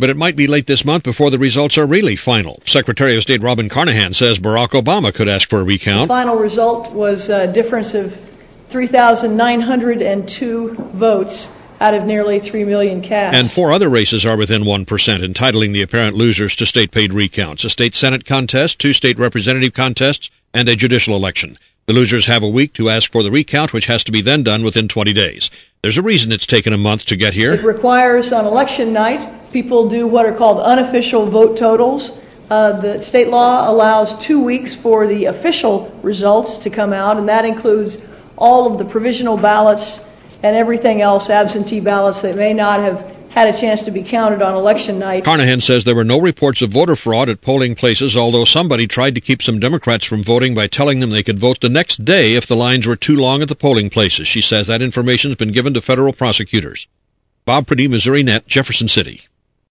but it might be late this month before the results are really final. Secretary of State Robin Carnahan says Barack Obama could ask for a recount. The final result was a difference of 3,902 votes out of nearly 3 million cast. And 4 other races are within 1%, entitling the apparent losers to state-paid recounts: a state Senate contest, 2 state representative contests, and a judicial election. The losers have a week to ask for the recount, which has to be then done within 20 days. There's a reason it's taken a month to get here. It requires on election night, people do what are called unofficial vote totals. The state law allows 2 weeks for the official results to come out, and that includes all of the provisional ballots and everything else, absentee ballots that may not have had a chance to be counted on election night. Carnahan says there were no reports of voter fraud at polling places, although somebody tried to keep some Democrats from voting by telling them they could vote the next day if the lines were too long at the polling places. She says that information has been given to federal prosecutors. Bob Priddy, Missouri Net, Jefferson City.